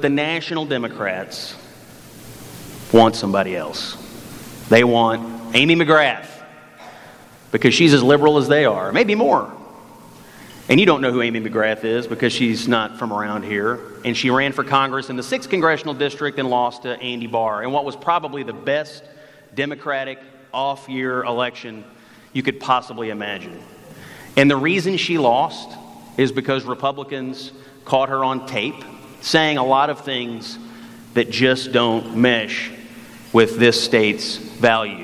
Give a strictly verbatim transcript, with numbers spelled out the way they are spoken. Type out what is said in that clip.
the national Democrats want somebody else. They want Amy McGrath because she's as liberal as they are, maybe more. And you don't know who Amy McGrath is because she's not from around here. And she ran for Congress in the sixth Congressional District and lost to Andy Barr in what was probably the best Democratic off-year election you could possibly imagine. And the reason she lost is because Republicans caught her on tape saying a lot of things that just don't mesh with this state's values.